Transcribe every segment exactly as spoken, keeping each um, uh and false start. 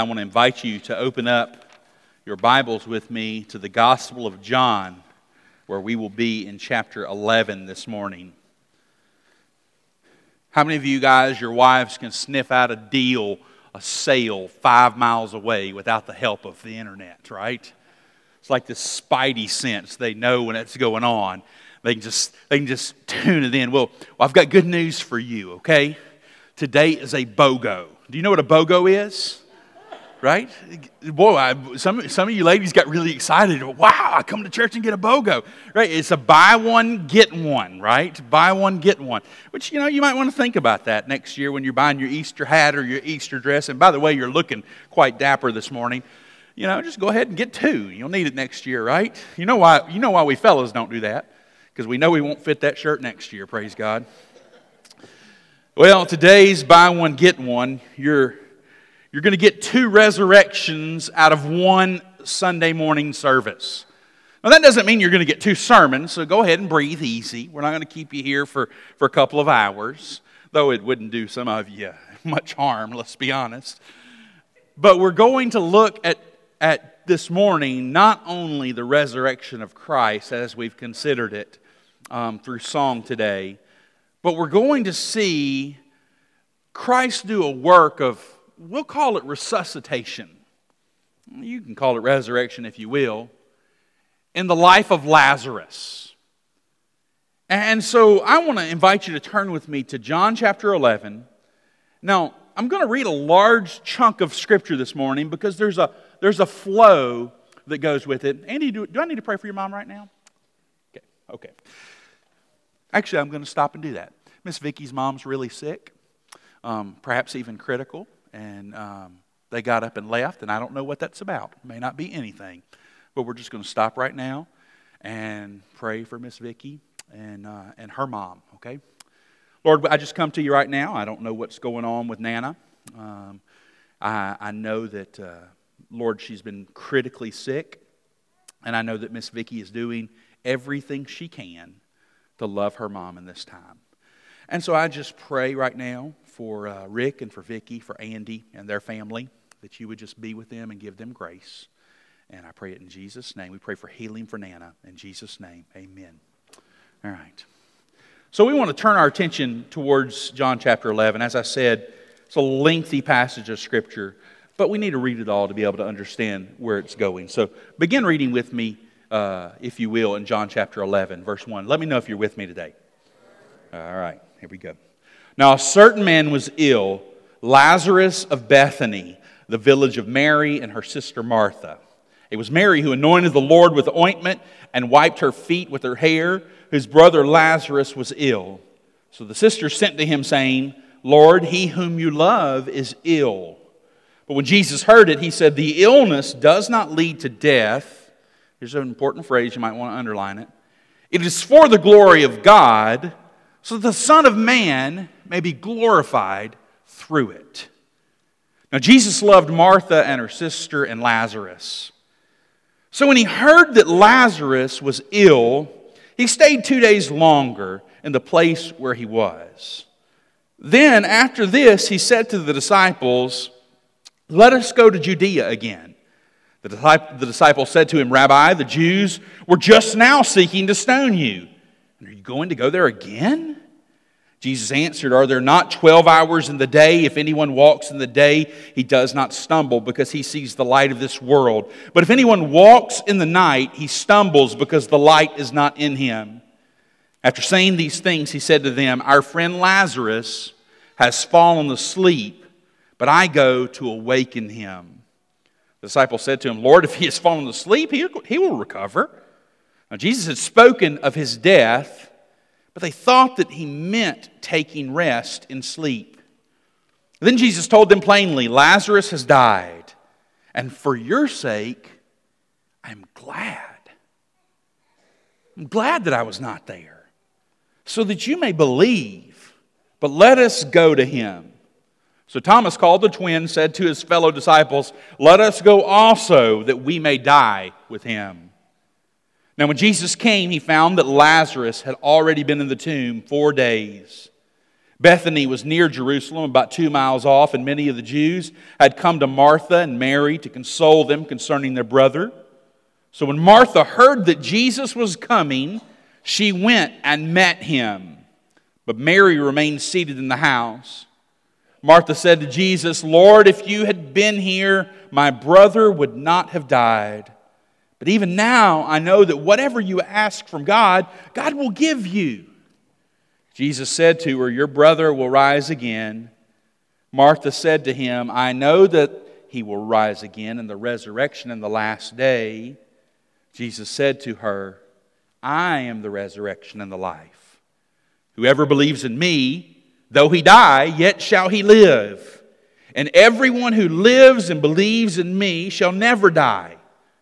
I want to invite you to open up your Bibles with me to the Gospel of John, where we will be in chapter eleven this morning. How many of you guys, your wives, can sniff out a deal, a sale five miles away without the help of the internet, right? It's like this spidey sense. They know when it's going on. They can just they can just tune it in. Well, well, I've got good news for you, okay? Today is a BOGO. Do you know what a BOGO is? Right? Boy, I, some, some of you ladies got really excited. Wow, I come to church and get a BOGO. Right? It's a buy one, get one, right? Buy one, get one. Which, you know, you might want to think about that next year when you're buying your Easter hat or your Easter dress. And by the way, you're looking quite dapper this morning. You know, just go ahead and get two. You'll need it next year, right? You know why, you know why we fellas don't do that? Because we know we won't fit that shirt next year, praise God. Well, today's buy one, get one. You're You're going to get two resurrections out of one Sunday morning service. Now, that doesn't mean you're going to get two sermons, so go ahead and breathe easy. We're not going to keep you here for, for a couple of hours, though it wouldn't do some of you much harm, let's be honest. But we're going to look at, at this morning not only the resurrection of Christ as we've considered it um, through song today, but we're going to see Christ do a work of, we'll call it resuscitation. You can call it resurrection if you will. In the life of Lazarus. And so I want to invite you to turn with me to John chapter eleven. Now, I'm going to read a large chunk of Scripture this morning because there's a, there's a flow that goes with it. Andy, do, do I need to pray for your mom right now? Okay, okay. Actually, I'm going to stop and do that. Miss Vicky's mom's really sick, um, perhaps even critical. And um, they got up and left, and I don't know what that's about. It may not be anything. But we're just going to stop right now and pray for Miss Vicky and, uh, and her mom, okay? Lord, I just come to you right now. I don't know what's going on with Nana. Um, I, I know that, uh, Lord, she's been critically sick. And I know that Miss Vicky is doing everything she can to love her mom in this time. And so I just pray right now for uh, Rick and for Vicky, for Andy and their family, that you would just be with them and give them grace. And I pray it in Jesus' name. We pray for healing for Nana. In Jesus' name, amen. All right. So we want to turn our attention towards John chapter eleven. As I said, it's a lengthy passage of Scripture, but we need to read it all to be able to understand where it's going. So begin reading with me, uh, if you will, in John chapter eleven, verse one. Let me know if you're with me today. All right, here we go. Now a certain man was ill, Lazarus of Bethany, the village of Mary and her sister Martha. It was Mary who anointed the Lord with ointment and wiped her feet with her hair, whose brother Lazarus was ill. So the sisters sent to him, saying, Lord, he whom you love is ill. But when Jesus heard it, he said, the illness does not lead to death. Here's an important phrase, you might want to underline it. It is for the glory of God, so that the Son of Man may be glorified through it. Now Jesus loved Martha and her sister and Lazarus. So when he heard that Lazarus was ill, he stayed two days longer in the place where he was. Then after this he said to the disciples, let us go to Judea again. The disciples said to him, Rabbi, the Jews were just now seeking to stone you. And are you going to go there again? Jesus answered, are there not twelve hours in the day? If anyone walks in the day, he does not stumble because he sees the light of this world. But if anyone walks in the night, he stumbles because the light is not in him. After saying these things, he said to them, our friend Lazarus has fallen asleep, but I go to awaken him. The disciples said to him, Lord, if he has fallen asleep, he, he will recover. Now Jesus had spoken of his death, but they thought that he meant taking rest in sleep. Then Jesus told them plainly, Lazarus has died, and for your sake, I'm glad. I'm glad that I was not there, so that you may believe. But let us go to him. So Thomas called the twin, said to his fellow disciples, let us go also, that we may die with him. Now when Jesus came, he found that Lazarus had already been in the tomb four days. Bethany was near Jerusalem, about two miles off, and many of the Jews had come to Martha and Mary to console them concerning their brother. So when Martha heard that Jesus was coming, she went and met him. But Mary remained seated in the house. Martha said to Jesus, "Lord, if you had been here, my brother would not have died. But even now I know that whatever you ask from God, God will give you." Jesus said to her, "Your brother will rise again." Martha said to him, "I know that he will rise again in the resurrection in the last day." Jesus said to her, "I am the resurrection and the life. Whoever believes in me, though he die, yet shall he live. And everyone who lives and believes in me shall never die.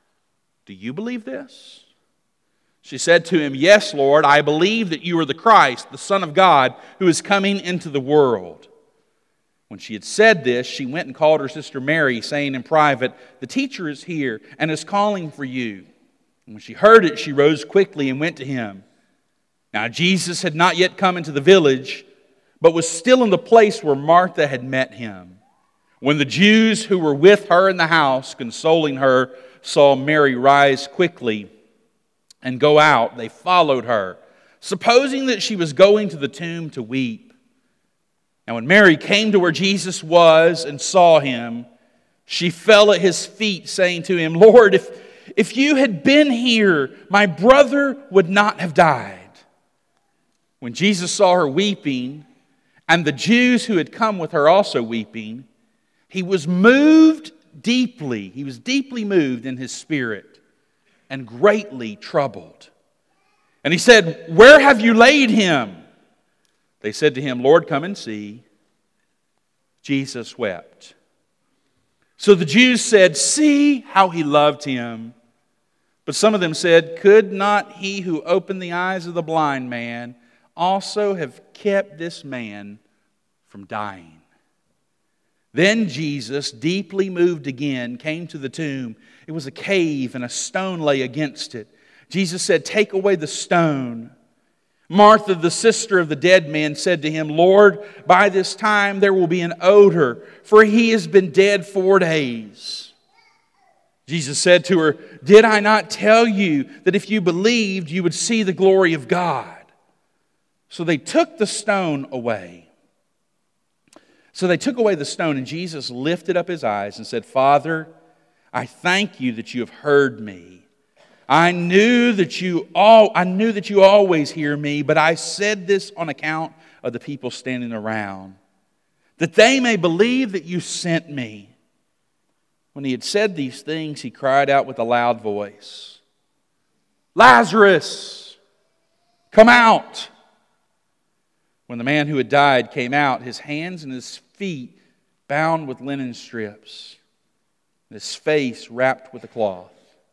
Do you believe this?" She said to him, "Yes, Lord, I believe that you are the Christ, the Son of God, who is coming into the world." When she had said this, she went and called her sister Mary, saying in private, "The teacher is here and is calling for you." And when she heard it, she rose quickly and went to him. Now Jesus had not yet come into the village, but was still in the place where Martha had met him. When the Jews who were with her in the house, consoling her, saw Mary rise quickly and go out, they followed her, supposing that she was going to the tomb to weep. And when Mary came to where Jesus was and saw him, she fell at his feet, saying to him, "Lord, if, if you had been here, my brother would not have died." When Jesus saw her weeping, and the Jews who had come with her also weeping, he was moved deeply. He was deeply moved in his spirit and greatly troubled. And he said, "Where have you laid him?" They said to him, "Lord, come and see." Jesus wept. So the Jews said, "See how he loved him." But some of them said, "Could not he who opened the eyes of the blind man also have kept this man from dying?" Then Jesus, deeply moved again, came to the tomb. It was a cave, and a stone lay against it. Jesus said, "Take away the stone." Martha, the sister of the dead man, said to him, "Lord, by this time there will be an odor, for he has been dead four days." Jesus said to her, "Did I not tell you that if you believed, you would see the glory of God?" So they took the stone away. So they took away the stone, and Jesus lifted up his eyes and said, "Father, I thank you that you have heard me. I knew that you all I knew that you always hear me, but I said this on account of the people standing around, that they may believe that you sent me." When he had said these things, he cried out with a loud voice, "Lazarus, come out!" When the man who had died came out, his hands and his feet bound with linen strips, and his face wrapped with a cloth.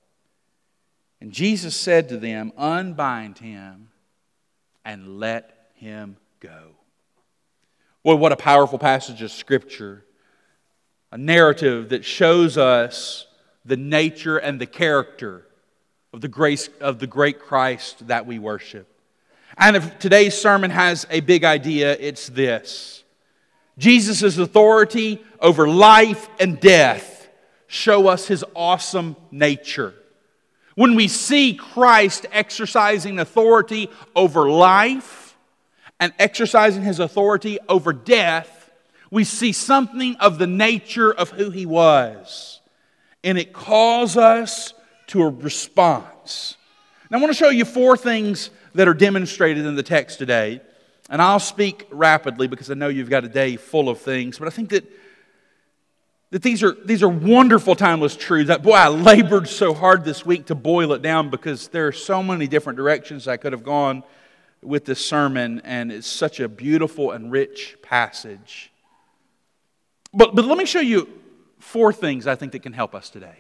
And Jesus said to them, "Unbind him and let him go." Boy, what a powerful passage of Scripture. A narrative that shows us the nature and the character of the grace of the great Christ that we worship. And if today's sermon has a big idea, it's this: Jesus' authority over life and death show us his awesome nature. When we see Christ exercising authority over life and exercising his authority over death, we see something of the nature of who he was. And it calls us to a response. Now I want to show you four things that are demonstrated in the text today. And I'll speak rapidly because I know you've got a day full of things. But I think that, that these are these are wonderful, timeless truths. That, boy, I labored so hard this week to boil it down because there are so many different directions I could have gone with this sermon. And it's such a beautiful and rich passage. But, but let me show you four things I think that can help us today.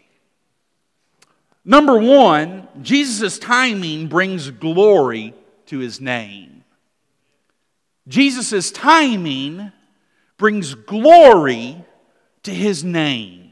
Number one, Jesus' timing brings glory to his name. Jesus' timing brings glory to his name.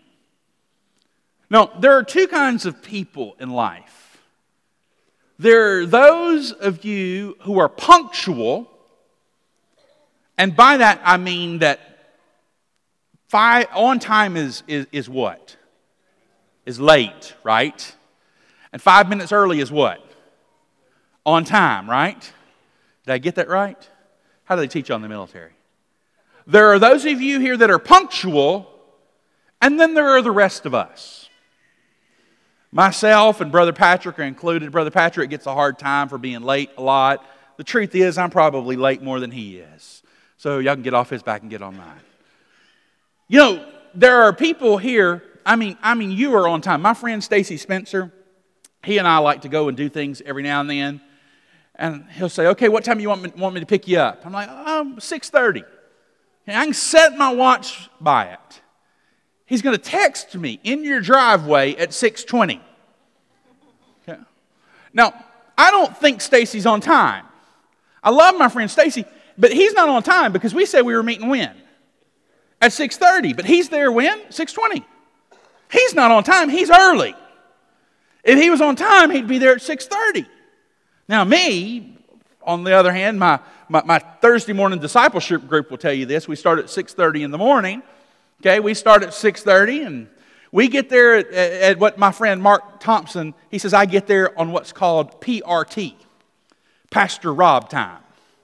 Now, there are two kinds of people in life. There are those of you who are punctual, And by that, I mean that five, on time is, is, is what? Is late, right? And five minutes early is what? On time, right? Did I get that right? How do they teach on the military? There are those of you here that are punctual, and then there are the rest of us. Myself and Brother Patrick are included. Brother Patrick gets a hard time for being late a lot. The truth is, I'm probably late more than he is. So y'all can get off his back and get on mine. You know, there are people here, I mean, I mean, you are on time. My friend Stacy Spencer, he and I like to go and do things every now and then. And he'll say, okay, what time do you want me, want me to pick you up? I'm like, um, six thirty. And I can set my watch by it. He's going to text me in your driveway at six twenty. Okay. Now, I don't think Stacy's on time. I love my friend Stacy, but he's not on time because we said we were meeting when? At six thirty. But he's there when? six twenty. He's not on time. He's early. If he was on time, he'd be there at six thirty. Now me, on the other hand, my, my, my Thursday morning discipleship group will tell you this. We start at six thirty in the morning. Okay, we start at six thirty and we get there at, at, at what my friend Mark Thompson, he says, I get there on what's called P R T, Pastor Rob time.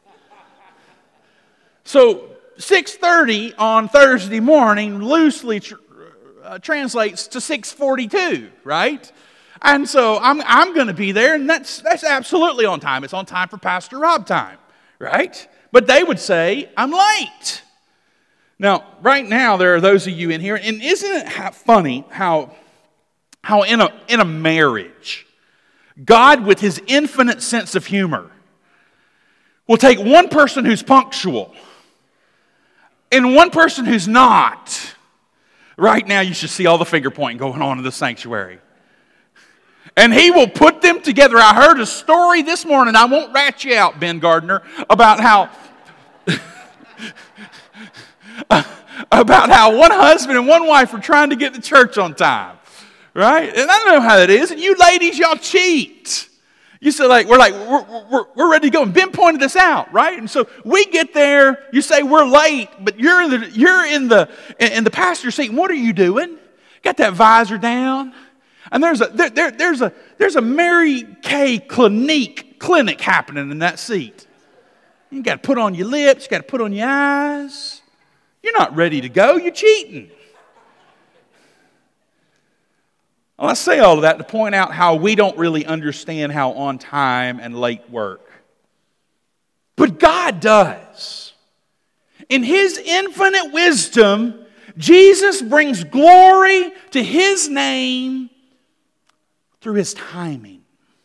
So six thirty on Thursday morning loosely tr- uh, translates to six forty-two, right? And so I'm I'm going to be there, and that's that's absolutely on time. It's on time for Pastor Rob time, right? But they would say, I'm late. Now, right now, there are those of you in here, and isn't it funny how, how in a in a marriage, God, with His infinite sense of humor, will take one person who's punctual and one person who's not. Right now, you should see all the finger pointing going on in the sanctuary. And He will put them together. I heard a story this morning, I won't rat you out, Ben Gardner, about how about how one husband and one wife were trying to get to church on time. Right? And I know how that is. And you ladies, y'all cheat. You say, like, we're like, we're, we're, we're ready to go. And Ben pointed this out, right? And so we get there, you say we're late, but you're in the you're in the in the passenger seat. What are you doing? Got that visor down? And there's a there, there there's a there's a Mary Kay clinique clinic happening in that seat. You got to put on your lips, you got to put on your eyes. You're not ready to go. You're cheating. Well, I say all of that to point out how we don't really understand how on time and late work. But God does. In His infinite wisdom, Jesus brings glory to His name through His timing.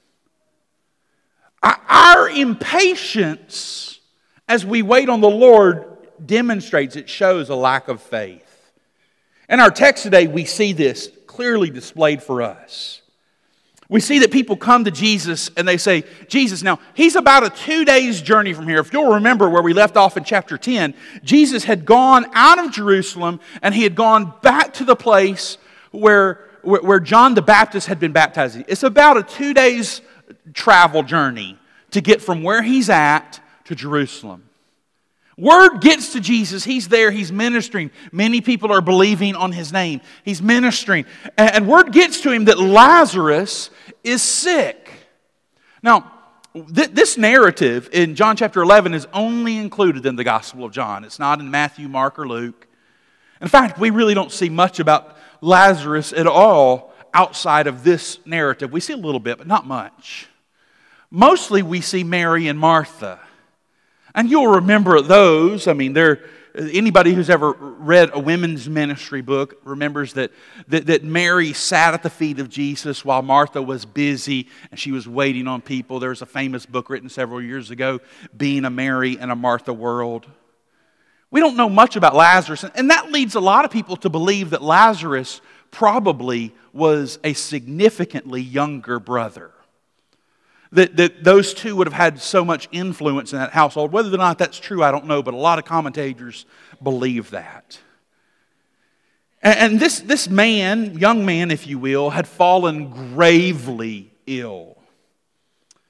Our impatience as we wait on the Lord demonstrates, it shows a lack of faith. In our text today, we see this clearly displayed for us. We see that people come to Jesus and they say, Jesus, now, He's about a two days journey from here. If you'll remember where we left off in chapter ten, Jesus had gone out of Jerusalem and He had gone back to the place where, where, where John the Baptist had been baptized. It's about a two days travel journey to get from where He's at to Jerusalem. Word gets to Jesus. He's there. He's ministering. Many people are believing on His name. He's ministering. And word gets to Him that Lazarus is sick. Now, th- this narrative in John chapter eleven is only included in the Gospel of John. It's not in Matthew, Mark, or Luke. In fact, we really don't see much about Lazarus at all outside of this narrative. We see a little bit, but not much. Mostly we see Mary and Martha. And you'll remember those. I mean, they're, anybody who's ever read a women's ministry book remembers that, that, that Mary sat at the feet of Jesus while Martha was busy and she was waiting on people. There's a famous book written several years ago, Being a Mary and a Martha World. We don't know much about Lazarus, and that leads a lot of people to believe that Lazarus probably was a significantly younger brother. That, that those two would have had so much influence in that household. Whether or not that's true, I don't know, but a lot of commentators believe that. And, and this, this man, young man, if you will, had fallen gravely ill.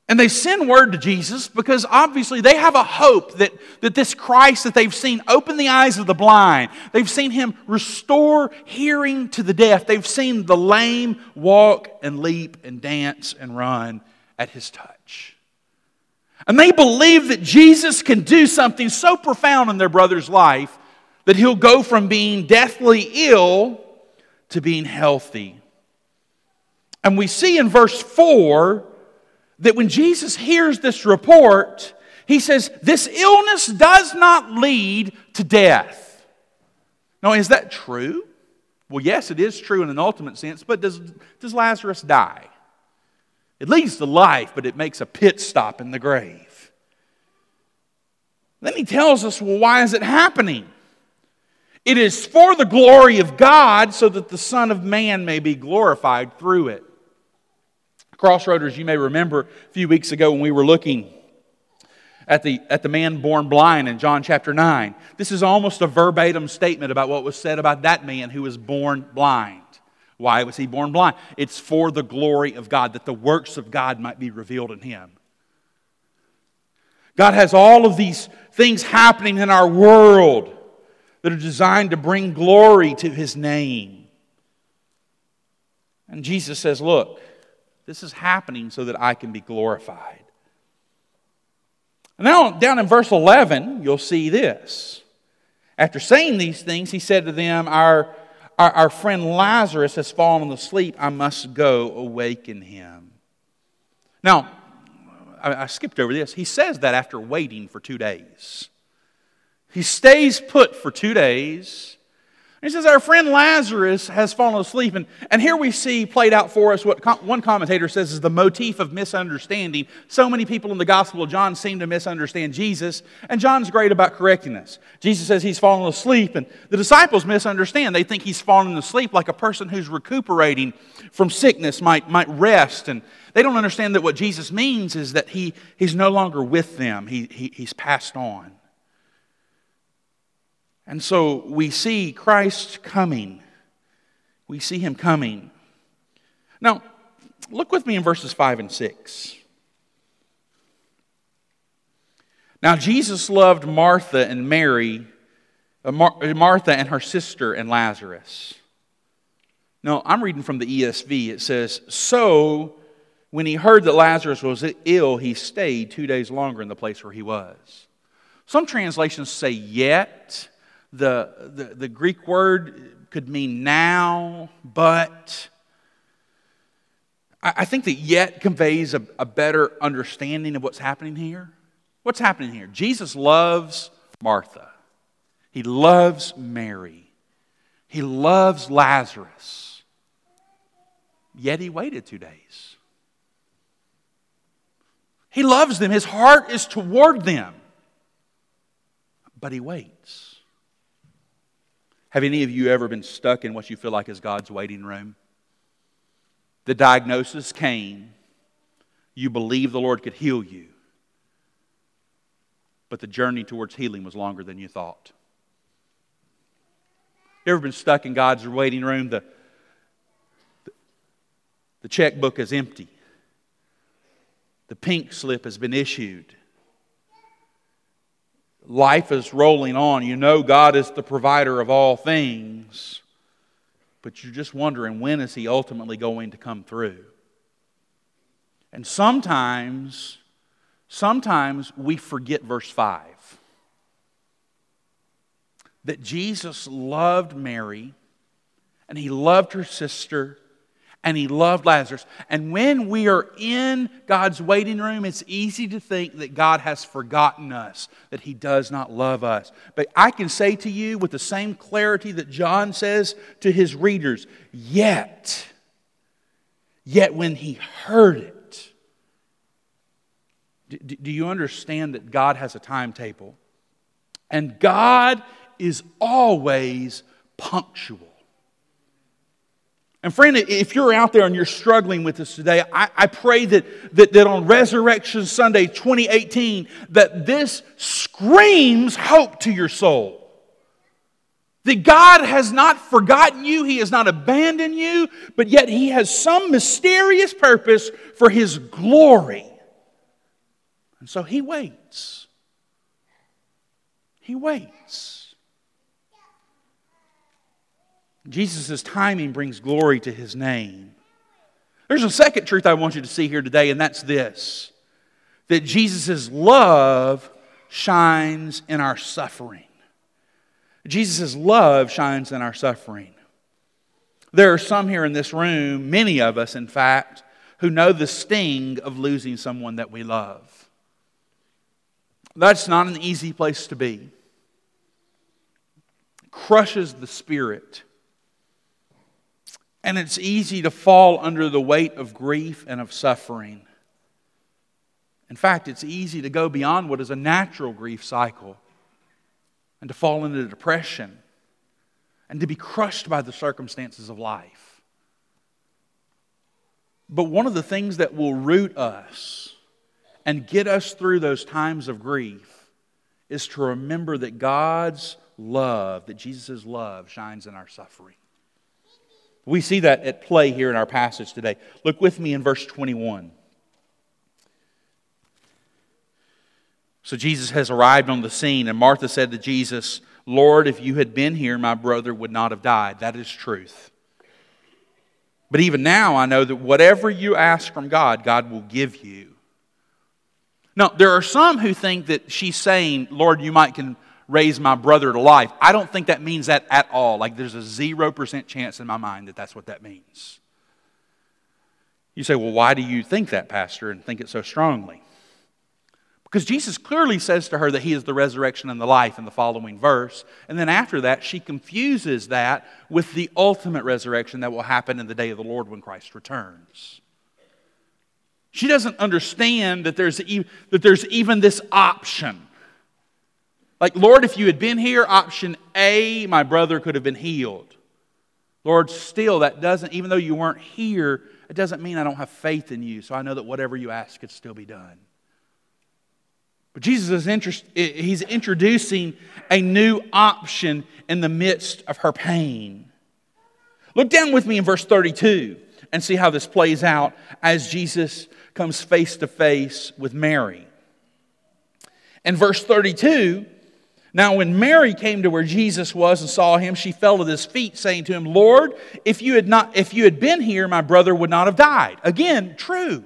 And they send word to Jesus because obviously they have a hope that, that this Christ that they've seen open the eyes of the blind, they've seen Him restore hearing to the deaf, they've seen the lame walk and leap and dance and run at His touch. And they believe that Jesus can do something so profound in their brother's life that he'll go from being deathly ill to being healthy. And we see in verse four that when Jesus hears this report, He says, this illness does not lead to death. Now, is that true? Well, yes, it is true in an ultimate sense, but does, does Lazarus die? It leads to life, but it makes a pit stop in the grave. Then He tells us, well, why is it happening? It is for the glory of God, so that the Son of Man may be glorified through it. Crossroaders, you may remember a few weeks ago when we were looking at the, at the man born blind in John chapter nine. This is almost a verbatim statement about what was said about that man who was born blind. Why was he born blind? It's for the glory of God, that the works of God might be revealed in him. God has all of these things happening in our world that are designed to bring glory to His name. And Jesus says, look, this is happening so that I can be glorified. And now down in verse eleven, you'll see this. After saying these things, He said to them, Our, our, our friend Lazarus has fallen asleep. I must go awaken him. Now, I, I skipped over this. He says that after waiting for two days. He stays put for two days. He says, our friend Lazarus has fallen asleep. And, and here we see played out for us what com- one commentator says is the motif of misunderstanding. So many people in the Gospel of John seem to misunderstand Jesus. And John's great about correcting us. Jesus says He's fallen asleep. And the disciples misunderstand. They think He's fallen asleep like a person who's recuperating from sickness might, might rest. And they don't understand that what Jesus means is that he, He's no longer with them. He, he, he's passed on. And so we see Christ coming. We see Him coming. Now, look with me in verses five and six. Now, Jesus loved Martha and Mary, uh, Mar- Martha and her sister and Lazarus. Now, I'm reading from the E S V. It says, so when He heard that Lazarus was ill, He stayed two days longer in the place where he was. Some translations say yet. The, the, the Greek word could mean now, but. I, I think that yet conveys a, a better understanding of what's happening here. What's happening here? Jesus loves Martha. He loves Mary. He loves Lazarus. Yet He waited two days. He loves them. His heart is toward them. But He waits. Have any of you ever been stuck in what you feel like is God's waiting room? The diagnosis came. You believed the Lord could heal you. But the journey towards healing was longer than you thought. You ever been stuck in God's waiting room? The, the checkbook is empty. The pink slip has been issued. Life is rolling on. You know God is the provider of all things. But you're just wondering, when is He ultimately going to come through? And sometimes, sometimes we forget verse five. That Jesus loved Mary, and He loved her sister, and He loved Lazarus. And when we are in God's waiting room, it's easy to think that God has forgotten us, that He does not love us. But I can say to you with the same clarity that John says to his readers, yet, yet when He heard it. Do, do you understand that God has a timetable? And God is always punctual. And friend, if you're out there and you're struggling with this today, I, I pray that, that, that on Resurrection Sunday twenty eighteen, that this screams hope to your soul. That God has not forgotten you, He has not abandoned you, but yet He has some mysterious purpose for His glory. And so He waits. He waits. Jesus' timing brings glory to His name. There's a second truth I want you to see here today, and that's this: that Jesus' love shines in our suffering. Jesus' love shines in our suffering. There are some here in this room, many of us in fact, who know the sting of losing someone that we love. That's not an easy place to be. It crushes the spirit. And it's easy to fall under the weight of grief and of suffering. In fact, it's easy to go beyond what is a natural grief cycle and to fall into depression and to be crushed by the circumstances of life. But one of the things that will root us and get us through those times of grief is to remember that God's love, that Jesus' love shines in our suffering. We see that at play here in our passage today. Look with me in verse twenty-one. So Jesus has arrived on the scene, and Martha said to Jesus, "Lord, if you had been here, my brother would not have died." That is truth. But even now I know that whatever you ask from God, God will give you. Now, there are some who think that she's saying, "Lord, you might can raise my brother to life." I don't think that means that at all. Like, there's a zero percent chance in my mind that that's what that means. You say, "Well, why do you think that, Pastor, and think it so strongly?" Because Jesus clearly says to her that He is the resurrection and the life in the following verse. And then after that, she confuses that with the ultimate resurrection that will happen in the day of the Lord when Christ returns. She doesn't understand that there's, e- that there's even this option. Like, "Lord, if you had been here, option A, my brother could have been healed." Lord, still, that doesn't, even though you weren't here, it doesn't mean I don't have faith in you. So I know that whatever you ask could still be done. But Jesus is interest, He's introducing a new option in the midst of her pain. Look down with me in verse thirty-two and see how this plays out as Jesus comes face to face with Mary. In verse thirty-two, "Now when Mary came to where Jesus was and saw Him, she fell at His feet, saying to Him, 'Lord, if you had not, if you had been here, my brother would not have died.'" Again, true.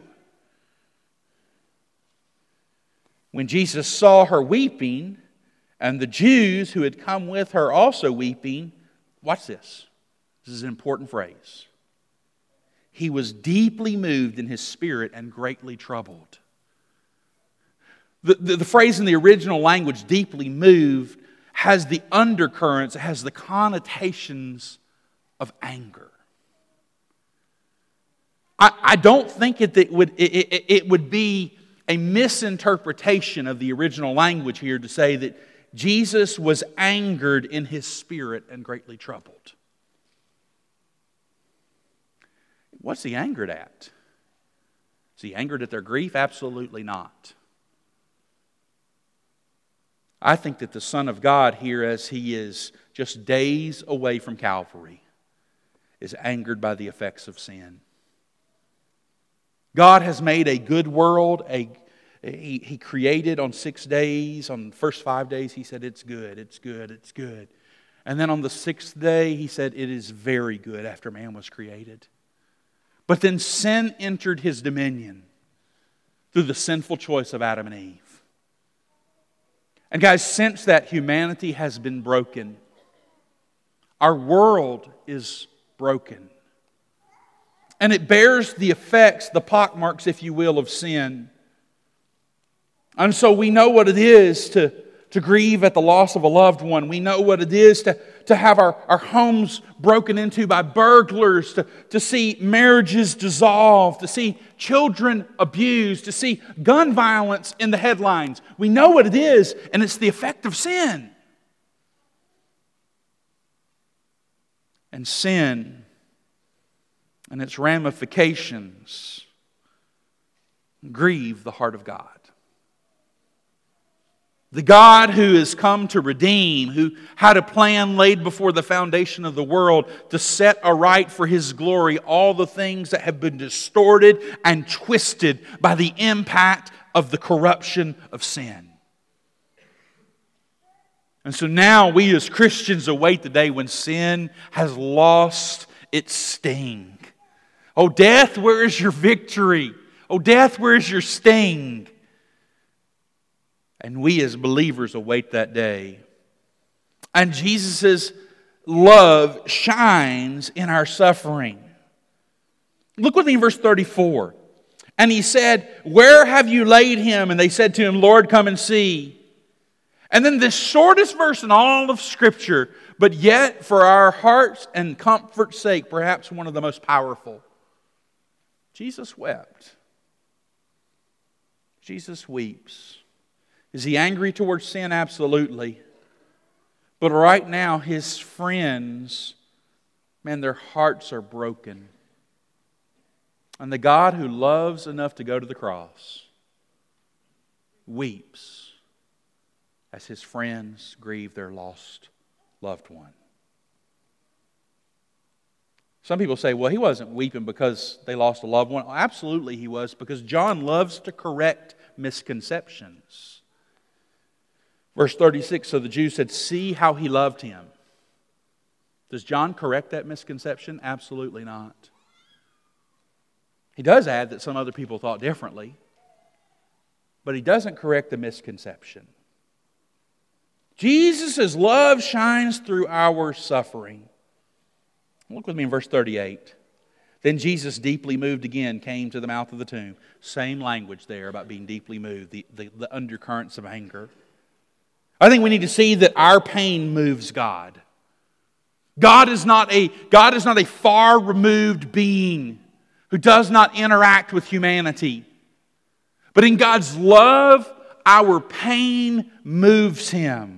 When Jesus saw her weeping, and the Jews who had come with her also weeping, watch this. This is an important phrase. "He was deeply moved in His spirit and greatly troubled." The, the, the phrase in the original language, "deeply moved," has the undercurrents, it has the connotations of anger. I, I don't think it, it, would, it, it, it would be a misinterpretation of the original language here to say that Jesus was angered in His spirit and greatly troubled. What's He angered at? Is He angered at their grief? Absolutely not. I think that the Son of God here, as He is just days away from Calvary, is angered by the effects of sin. God has made a good world. A, he, he created on six days. On the first five days, He said, "It's good, it's good, it's good." And then on the sixth day, He said, "It is very good," after man was created. But then sin entered His dominion through the sinful choice of Adam and Eve. And guys, since that, humanity has been broken. Our world is broken. And it bears the effects, the pockmarks, if you will, of sin. And so we know what it is to, to grieve at the loss of a loved one. We know what it is to, to have our, our homes broken into by burglars, to, to see marriages dissolved, to see children abused, to see gun violence in the headlines. We know what it is, and it's the effect of sin. And sin and its ramifications grieve the heart of God. The God who has come to redeem, who had a plan laid before the foundation of the world to set aright for His glory all the things that have been distorted and twisted by the impact of the corruption of sin. And so now we as Christians await the day when sin has lost its sting. Oh, death, where is your victory? Oh, death, where is your sting? And we as believers await that day. And Jesus' love shines in our suffering. Look with me in verse thirty-four. And he said, "Where have you laid him?" And they said to him, "Lord, come and see." And then the shortest verse in all of Scripture, but yet for our hearts and comfort's sake, perhaps one of the most powerful. Jesus wept. Jesus weeps. Is he angry towards sin? Absolutely. But right now, his friends, man, their hearts are broken. And the God who loves enough to go to the cross weeps as his friends grieve their lost loved one. Some people say, well, he wasn't weeping because they lost a loved one. Absolutely he was, because John loves to correct misconceptions. Verse thirty-six, so the Jews said, "See how he loved him." Does John correct that misconception? Absolutely not. He does add that some other people thought differently, but he doesn't correct the misconception. Jesus' love shines through our suffering. Look with me in verse thirty-eight. Then Jesus, deeply moved again, came to the mouth of the tomb. Same language there about being deeply moved, the, the, the undercurrents of anger. I think we need to see that our pain moves God. God is not a, God is not a far removed being who does not interact with humanity. But in God's love, our pain moves Him.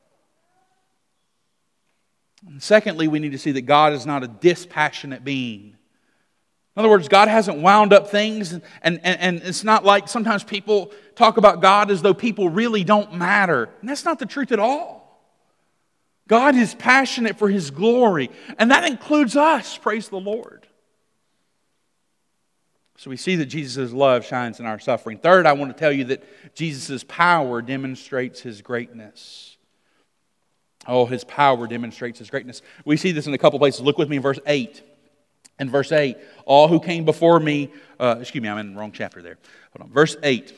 And secondly, we need to see that God is not a dispassionate being. In other words, God hasn't wound up things, and, and, and it's not like sometimes people talk about God as though people really don't matter. And that's not the truth at all. God is passionate for His glory, and that includes us, praise the Lord. So we see that Jesus' love shines in our suffering. Third, I want to tell you that Jesus' power demonstrates His greatness. Oh, His power demonstrates His greatness. We see this in a couple places. Look with me in verse eight. In verse eight, all who came before me, uh, excuse me, I'm in the wrong chapter there. Hold on. Verse eight.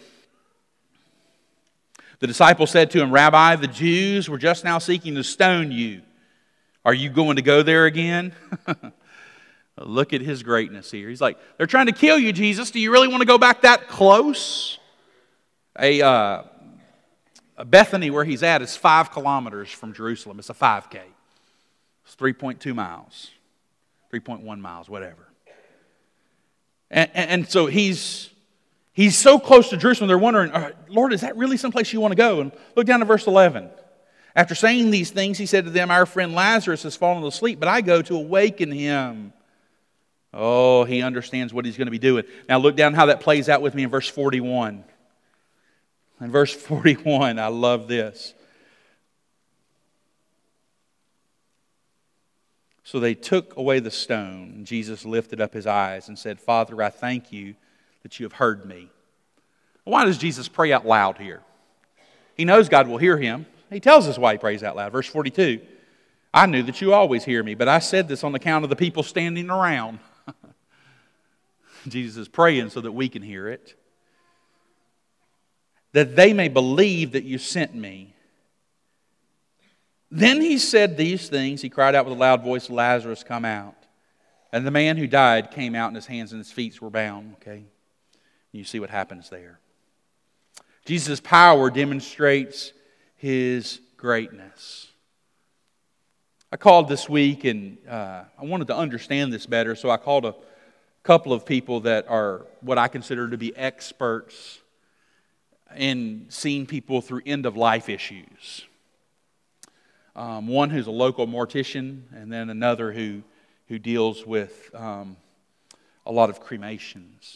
The disciples said to him, "Rabbi, the Jews were just now seeking to stone you. Are you going to go there again?" Look at His greatness here. He's like, they're trying to kill you, Jesus. Do you really want to go back that close? A, uh, a Bethany, where He's at, is five kilometers from Jerusalem. It's a five K. It's three point two miles. three point one miles, whatever. And, and, and so he's, he's so close to Jerusalem, they're wondering, Lord, is that really someplace you want to go? And look down to verse eleven. After saying these things, He said to them, "Our friend Lazarus has fallen asleep, but I go to awaken him." Oh, He understands what He's going to be doing. Now look down how that plays out with me in verse forty-one. In verse forty-one, I love this. So they took away the stone, and Jesus lifted up His eyes and said, "Father, I thank You that You have heard me." Why does Jesus pray out loud here? He knows God will hear him. He tells us why He prays out loud. Verse forty-two, "I knew that You always hear me, but I said this on account of the people standing around." Jesus is praying so that we can hear it. "That they may believe that You sent Me." Then He said these things. He cried out with a loud voice, "Lazarus, come out." And the man who died came out, and his hands and his feet were bound. Okay, you see what happens there. Jesus' power demonstrates His greatness. I called this week, and uh, I wanted to understand this better, so I called a couple of people that are what I consider to be experts in seeing people through end-of-life issues. Um, one who's a local mortician, and then another who, who deals with um, a lot of cremations.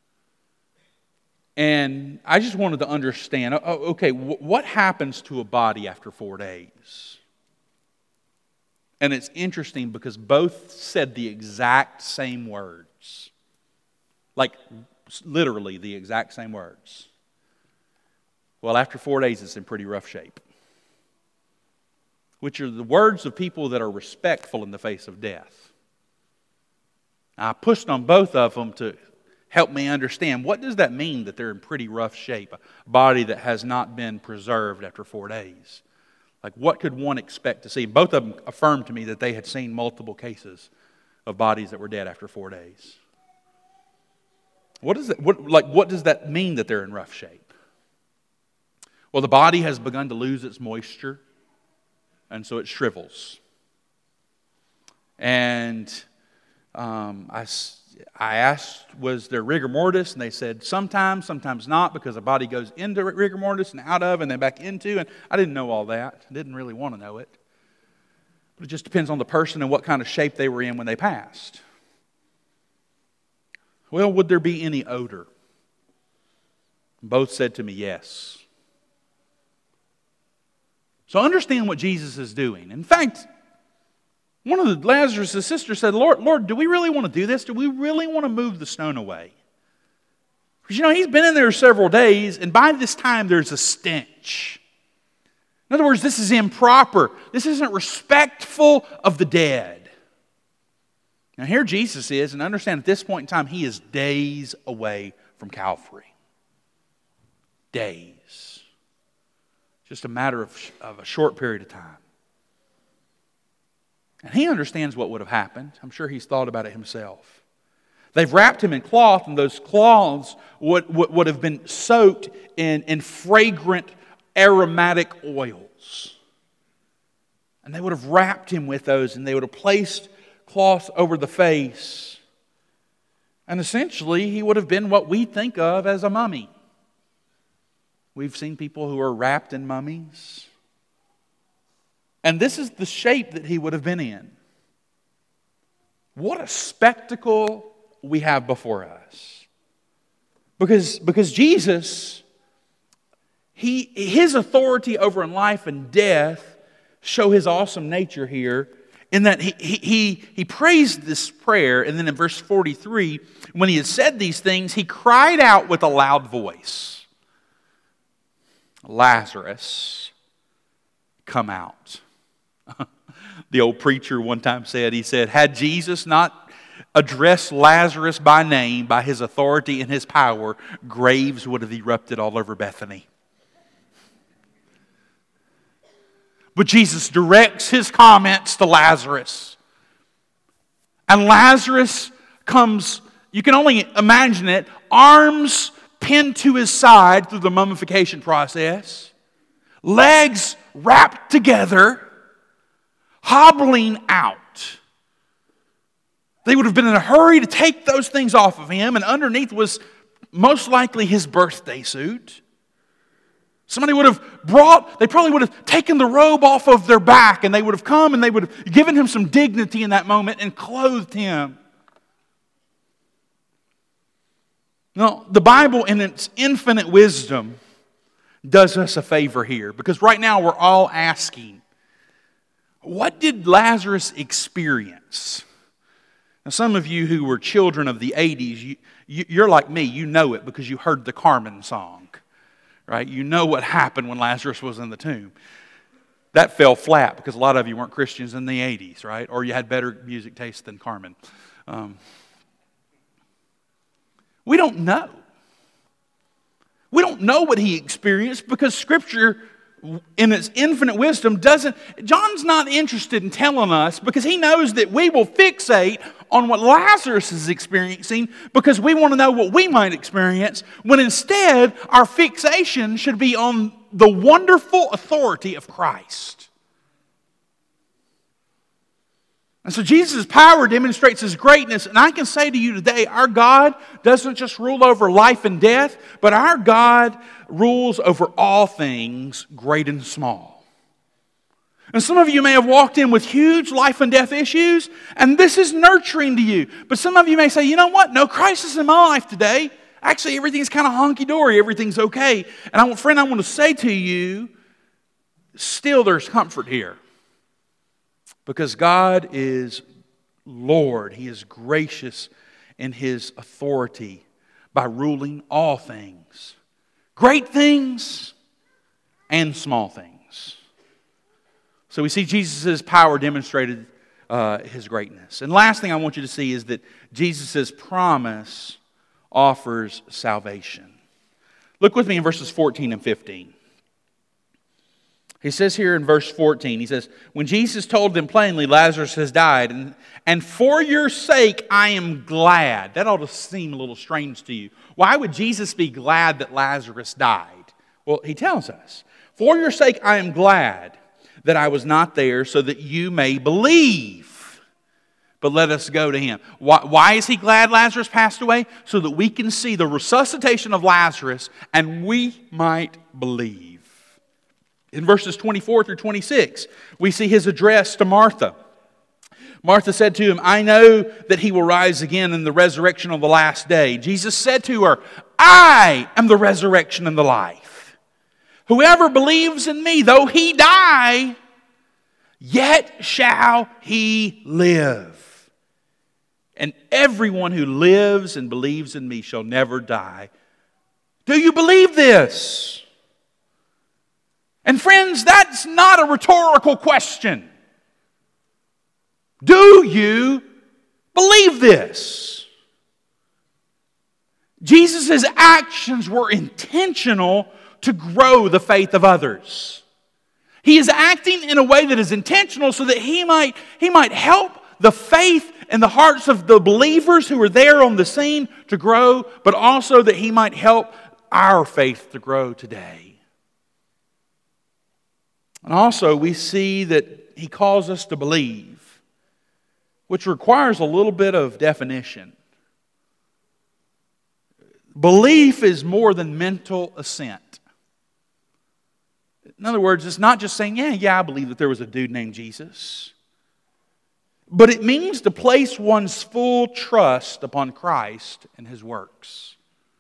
And I just wanted to understand, oh, okay, what happens to a body after four days? And it's interesting because both said the exact same words. Like, literally the exact same words. Well, after four days, it's in pretty rough shape. Which are the words of people that are respectful in the face of death. I pushed on both of them to help me understand, what does that mean that they're in pretty rough shape? A body that has not been preserved after four days. Like, what could one expect to see? Both of them affirmed to me that they had seen multiple cases of bodies that were dead after four days. What does that, what, like, what does that mean that they're in rough shape? Well, the body has begun to lose its moisture, and so it shrivels. And um, I, I asked, was there rigor mortis? And they said sometimes, sometimes not, because the body goes into rigor mortis and out of and then back into. And I didn't know all that. I didn't really want to know it. But it just depends on the person and what kind of shape they were in when they passed. Well, would there be any odor? Both said to me, yes. So understand what Jesus is doing. In fact, one of the Lazarus' sisters said, Lord, Lord, do we really want to do this? Do we really want to move the stone away? Because, you know, he's been in there several days, and by this time there's a stench. In other words, this is improper. This isn't respectful of the dead. Now here Jesus is, and understand at this point in time, he is days away from Calvary. Days. Just a matter of, of a short period of time. And he understands what would have happened. I'm sure he's thought about it himself. They've wrapped him in cloth, and those cloths would, would, would have been soaked in, in fragrant aromatic oils. And they would have wrapped him with those, and they would have placed cloths over the face. And essentially, he would have been what we think of as a mummy. We've seen people who are wrapped in mummies. And this is the shape that he would have been in. What a spectacle we have before us. Because, because Jesus, he, his authority over life and death show his awesome nature here in that he, he, he, he praised this prayer, and then in verse forty-three, when he had said these things, he cried out with a loud voice, Lazarus, come out. The old preacher one time said, he said, had Jesus not addressed Lazarus by name, by his authority and his power, graves would have erupted all over Bethany. But Jesus directs his comments to Lazarus. And Lazarus comes, you can only imagine it, arms pinned to his side through the mummification process, legs wrapped together, hobbling out. They would have been in a hurry to take those things off of him, and underneath was most likely his birthday suit. Somebody would have brought, they probably would have taken the robe off of their back, and they would have come and they would have given him some dignity in that moment and clothed him. Now, the Bible in its infinite wisdom does us a favor here, because right now we're all asking, what did Lazarus experience? Now, some of you who were children of the eighties, you, you, you're like me, you know it because you heard the Carmen song, right? You know what happened when Lazarus was in the tomb. That fell flat because a lot of you weren't Christians in the eighties, right? Or you had better music taste than Carmen. Um, we don't know. We don't know what he experienced because Scripture, in its infinite wisdom, doesn't... John's not interested in telling us because he knows that we will fixate on what Lazarus is experiencing because we want to know what we might experience, when instead our fixation should be on the wonderful authority of Christ. And so Jesus' power demonstrates his greatness. And I can say to you today, our God doesn't just rule over life and death, but our God rules over all things, great and small. And some of you may have walked in with huge life and death issues, and this is nurturing to you. But some of you may say, you know what? No crisis in my life today. Actually, everything's kind of honky-dory. Everything's okay. And I, friend, I want to say to you, still there's comfort here. Because God is Lord. He is gracious in His authority by ruling all things. Great things and small things. So we see Jesus' power demonstrated, uh, His greatness. And last thing I want you to see is that Jesus' promise offers salvation. Look with me in verses fourteen and fifteen. He says here in verse fourteen, he says, when Jesus told them plainly, Lazarus has died, and, and for your sake I am glad. That ought to seem a little strange to you. Why would Jesus be glad that Lazarus died? Well, he tells us, for your sake I am glad that I was not there, so that you may believe. But let us go to him. Why, why is he glad Lazarus passed away? So that we can see the resuscitation of Lazarus and we might believe. In verses twenty-four through twenty-six, we see his address to Martha. Martha said to him, I know that he will rise again in the resurrection of the last day. Jesus said to her, I am the resurrection and the life. Whoever believes in me, though he die, yet shall he live. And everyone who lives and believes in me shall never die. Do you believe this? And friends, that's not a rhetorical question. Do you believe this? Jesus' actions were intentional to grow the faith of others. He is acting in a way that is intentional so that he might, he might help the faith in the hearts of the believers who are there on the scene to grow, but also that he might help our faith to grow today. And also we see that he calls us to believe, which requires a little bit of definition. Belief is more than mental assent. In other words, it's not just saying, yeah, yeah, I believe that there was a dude named Jesus. But it means to place one's full trust upon Christ and His works.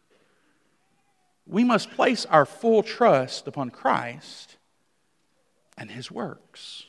We must place our full trust upon Christ and His works.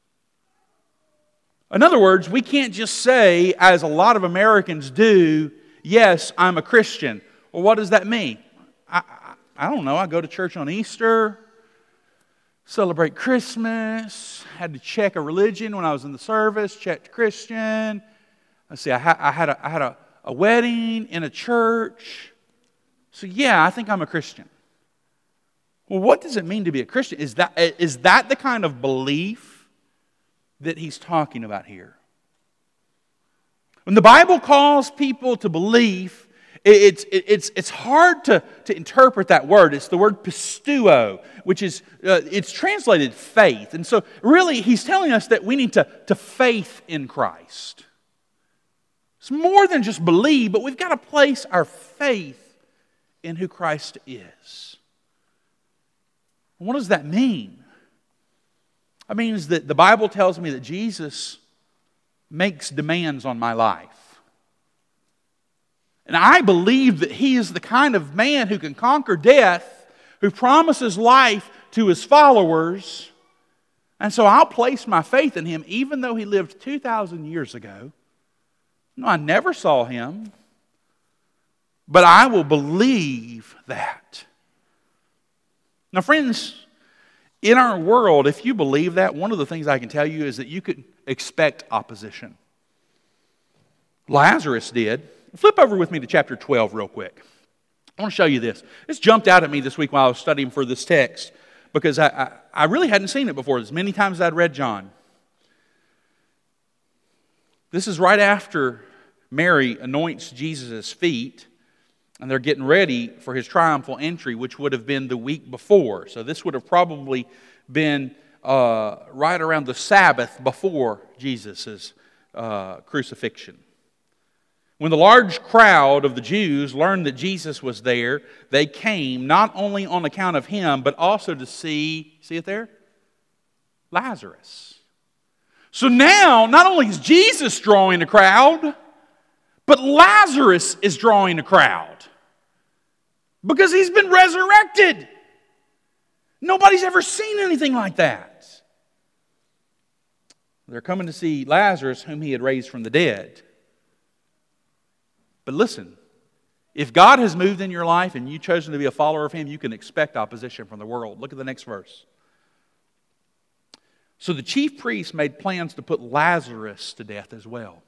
In other words, we can't just say, as a lot of Americans do, yes, I'm a Christian. Well, what does that mean? I, I, I don't know. I go to church on Easter, celebrate Christmas, had to check a religion when I was in the service, checked Christian. Let's see, I, ha- I had, a, I had a, a wedding in a church. So yeah, I think I'm a Christian. Well, what does it mean to be a Christian? Is that, is that the kind of belief that he's talking about here? When the Bible calls people to belief, it's, it's, it's hard to, to interpret that word. It's the word pisteuo, which is, uh, it's translated faith. And so really he's telling us that we need to, to faith in Christ. It's more than just believe, but we've got to place our faith in who Christ is. What does that mean? It means that the Bible tells me that Jesus makes demands on my life. And I believe that He is the kind of man who can conquer death, who promises life to His followers. And so I'll place my faith in Him even though He lived two thousand years ago. No, I never saw Him. But I will believe that. Now, friends, in our world, if you believe that, one of the things I can tell you is that you could expect opposition. Lazarus did. Flip over with me to chapter twelve real quick. I want to show you this. This jumped out at me this week while I was studying for this text because I, I, I really hadn't seen it before. As many times as I'd read John. This is right after Mary anoints Jesus' feet. And they're getting ready for His triumphal entry, which would have been the week before. So this would have probably been uh, right around the Sabbath before Jesus' uh, crucifixion. When the large crowd of the Jews learned that Jesus was there, they came not only on account of Him, but also to see, see it there? Lazarus. So now, not only is Jesus drawing a crowd, but Lazarus is drawing a crowd. Because he's been resurrected. Nobody's ever seen anything like that. They're coming to see Lazarus, whom he had raised from the dead. But listen, If God has moved in your life and you've chosen to be a follower of Him, you can expect opposition from the world. Look at the next verse. So the chief priests made plans to put Lazarus to death as well.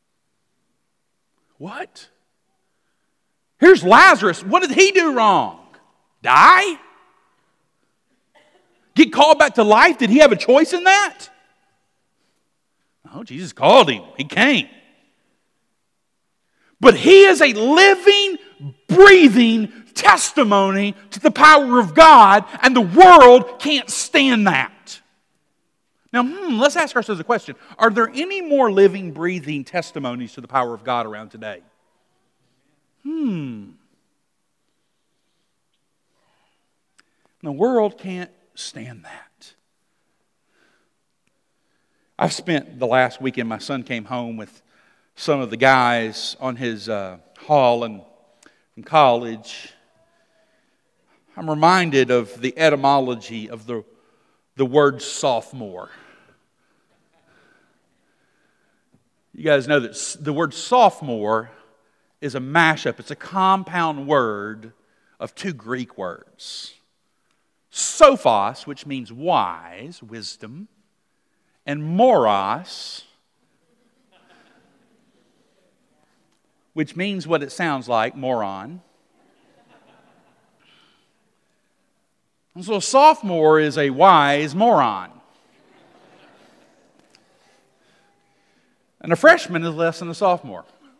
What? Here's Lazarus. What did he do wrong? Die? Get called back to life? Did he have a choice in that? No, Jesus called him. He came. But he is a living, breathing testimony to the power of God, and the world can't stand that. Now, hmm, let's ask ourselves a question. Are there any more living, breathing testimonies to the power of God around today? Hmm. The world can't stand that. I've spent the last weekend, my son came home with some of the guys on his uh, hall and from college. I'm reminded of the etymology of the, the word sophomore. You guys know that the word sophomore is a mashup. It's a compound word of two Greek words. Sophos, which means wise, wisdom, and moros, which means what it sounds like, moron. And so a sophomore is a wise moron. And a freshman is less than a sophomore.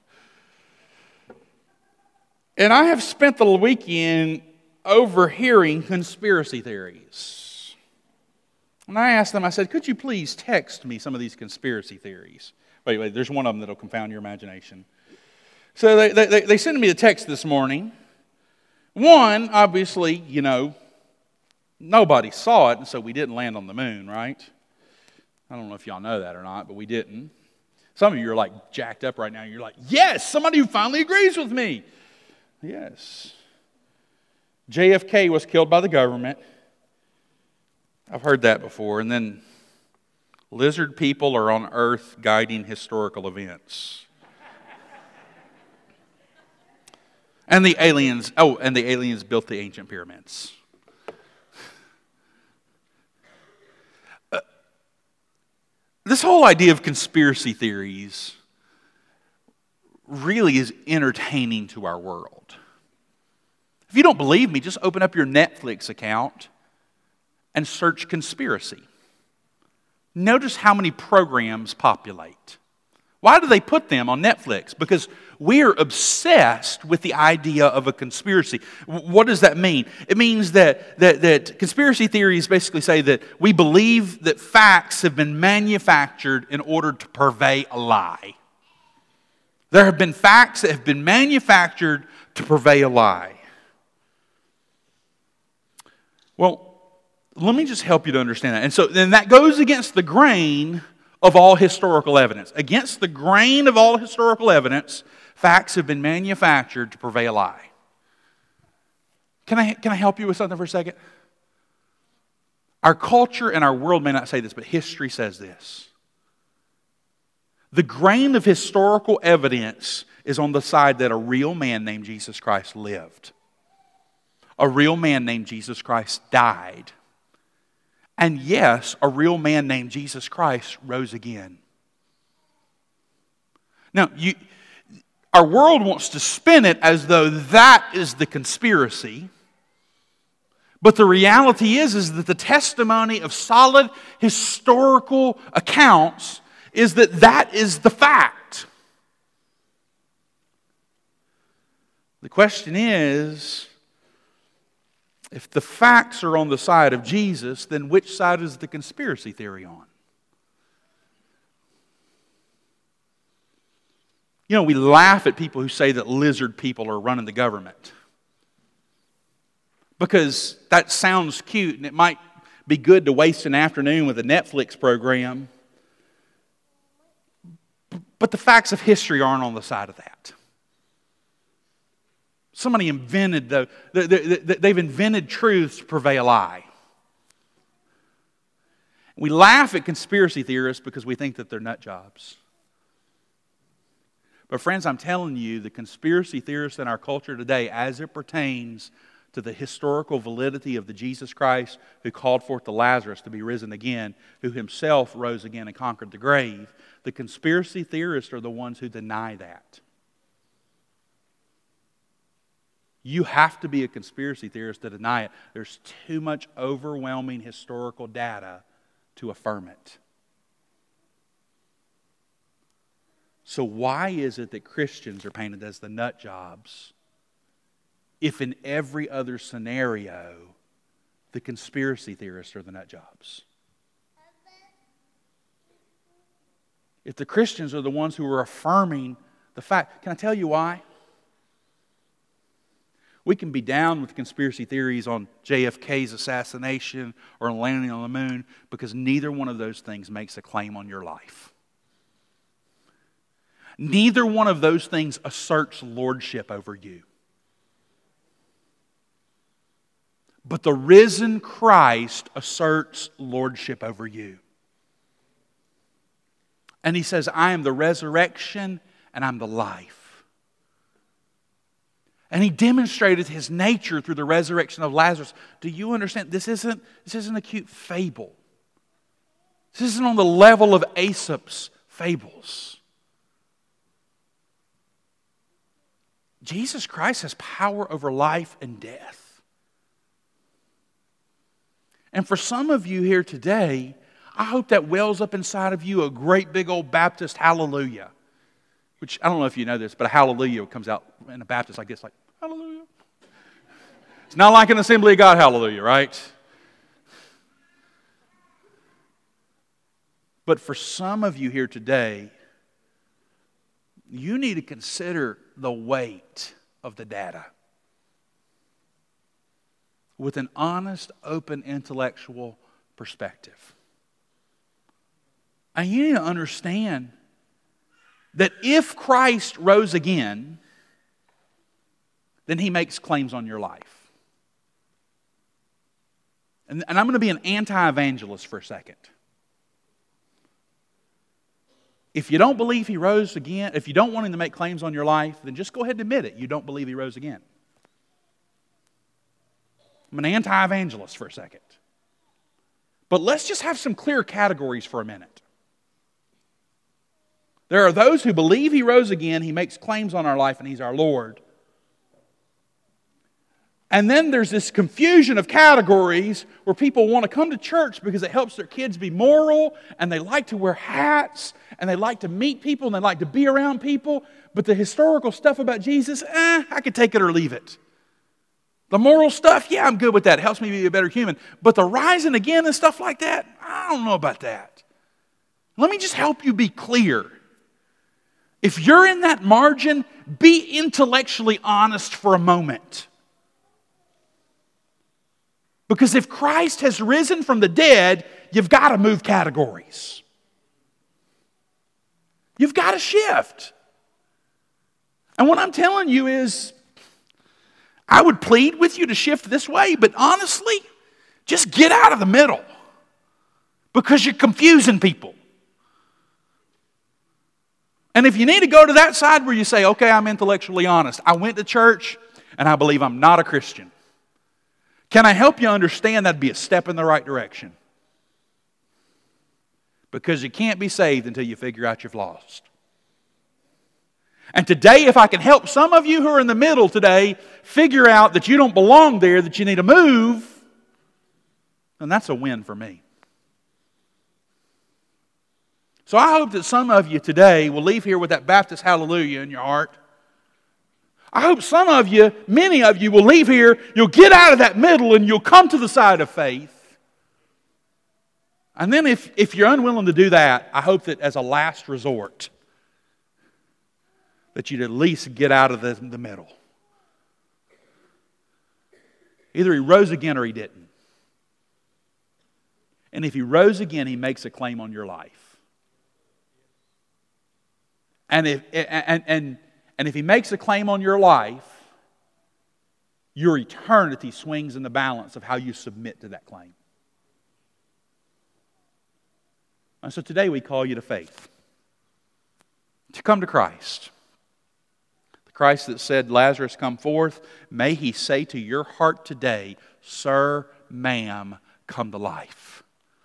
And I have spent the weekend overhearing conspiracy theories. And I asked them, I said, could you please text me some of these conspiracy theories? Wait, wait, there's one of them that'll confound your imagination. So they, they, they sent me a text this morning. One, obviously, you know, nobody saw it, and so we didn't land on the moon, right? I don't know if y'all know that or not, but we didn't. Some of you are like jacked up right now. You're like, yes, somebody who finally agrees with me. Yes. J F K was killed by the government. I've heard that before. And then lizard people are on Earth guiding historical events. And the aliens, oh, and the aliens built the ancient pyramids. Uh, this whole idea of conspiracy theories really is entertaining to our world. If you don't believe me, just open up your Netflix account and search conspiracy. Notice how many programs populate. Why do they put them on Netflix? Because we are obsessed with the idea of a conspiracy. What does that mean? It means that, that, that conspiracy theories basically say that we believe that facts have been manufactured in order to purvey a lie. There have been facts that have been manufactured to purvey a lie. Well, let me just help you to understand that. And so then that goes against the grain of all historical evidence. Against the grain of all historical evidence, facts have been manufactured to purvey a lie. Can I, can I help you with something for a second? Our culture and our world may not say this, but history says this. The grain of historical evidence is on the side that a real man named Jesus Christ lived. A real man named Jesus Christ died. And yes, a real man named Jesus Christ rose again. Now, you, our world wants to spin it as though that is the conspiracy. But the reality is, is that the testimony of solid historical accounts is that that is the fact. The question is, if the facts are on the side of Jesus, then which side is the conspiracy theory on? You know, we laugh at people who say that lizard people are running the government. Because that sounds cute and it might be good to waste an afternoon with a Netflix program. But the facts of history aren't on the side of that. Somebody invented, the, the, the, the, they've invented truths to purvey a lie. We laugh at conspiracy theorists because we think that they're nut jobs. But friends, I'm telling you, the conspiracy theorists in our culture today, as it pertains to the historical validity of the Jesus Christ who called forth the Lazarus to be risen again, who himself rose again and conquered the grave, the conspiracy theorists are the ones who deny that. You have to be a conspiracy theorist to deny it. There's too much overwhelming historical data to affirm it. So why is it that Christians are painted as the nut jobs if in every other scenario the conspiracy theorists are the nut jobs? If the Christians are the ones who are affirming the fact, can I tell you why? We can be down with conspiracy theories on J F K's assassination or on landing on the moon because neither one of those things makes a claim on your life. Neither one of those things asserts lordship over you. But the risen Christ asserts lordship over you. And He says, I am the resurrection and I'm the life. And He demonstrated His nature through the resurrection of Lazarus. Do you understand? This isn't, this isn't a cute fable. This isn't on the level of Aesop's fables. Jesus Christ has power over life and death. And for some of you here today, I hope that wells up inside of you a great big old Baptist hallelujah. Which, I don't know if you know this, but a hallelujah comes out in a Baptist like this, like, hallelujah. It's not like an Assembly of God hallelujah, right? But for some of you here today, you need to consider the weight of the data with an honest, open, intellectual perspective. And you need to understand that if Christ rose again, then He makes claims on your life. And, and I'm going to be an anti-evangelist for a second. If you don't believe He rose again, if you don't want Him to make claims on your life, then just go ahead and admit it. You don't believe He rose again. I'm an anti-evangelist for a second. But let's just have some clear categories for a minute. There are those who believe He rose again, He makes claims on our life, and He's our Lord. And then there's this confusion of categories where people want to come to church because it helps their kids be moral, and they like to wear hats, and they like to meet people, and they like to be around people. But the historical stuff about Jesus, eh, I could take it or leave it. The moral stuff, yeah, I'm good with that. It helps me be a better human. But the rising again and stuff like that, I don't know about that. Let me just help you be clear. If you're in that margin, be intellectually honest for a moment. Because if Christ has risen from the dead, you've got to move categories. You've got to shift. And what I'm telling you is, I would plead with you to shift this way, but honestly, just get out of the middle. Because you're confusing people. And if you need to go to that side where you say, okay, I'm intellectually honest. I went to church and I believe I'm not a Christian. Can I help you understand that'd be a step in the right direction? Because you can't be saved until you figure out you've lost. And today, if I can help some of you who are in the middle today figure out that you don't belong there, that you need to move, then that's a win for me. So I hope that some of you today will leave here with that Baptist hallelujah in your heart. I hope some of you, many of you will leave here, you'll get out of that middle and you'll come to the side of faith. And then if, if you're unwilling to do that, I hope that as a last resort, that you'd at least get out of the, the middle. Either He rose again or He didn't. And if He rose again, He makes a claim on your life. And if and and And if He makes a claim on your life, your eternity swings in the balance of how you submit to that claim. And so today we call you to faith. To come to Christ. Christ that said, Lazarus, come forth, may He say to your heart today, sir, ma'am, come to life.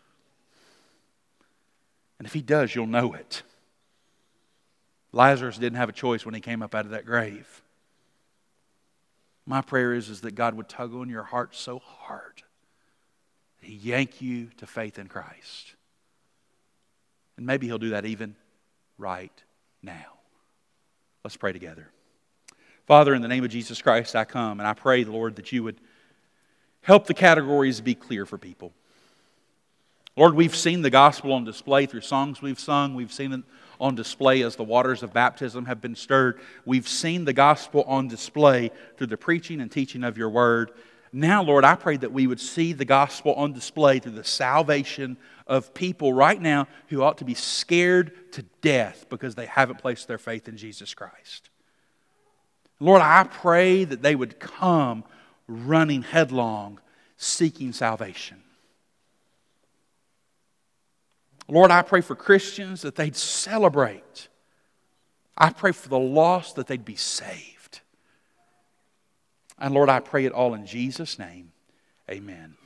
And if He does, you'll know it. Lazarus didn't have a choice when he came up out of that grave. My prayer is, is that God would tug on your heart so hard that He yank you to faith in Christ. And maybe He'll do that even right now. Let's pray together. Father, in the name of Jesus Christ, I come and I pray, Lord, that you would help the categories be clear for people. Lord, we've seen the gospel on display through songs we've sung. We've seen it on display as the waters of baptism have been stirred. We've seen the gospel on display through the preaching and teaching of your word. Now, Lord, I pray that we would see the gospel on display through the salvation of people right now who ought to be scared to death because they haven't placed their faith in Jesus Christ. Lord, I pray that they would come running headlong, seeking salvation. Lord, I pray for Christians that they'd celebrate. I pray for the lost that they'd be saved. And Lord, I pray it all in Jesus' name. Amen.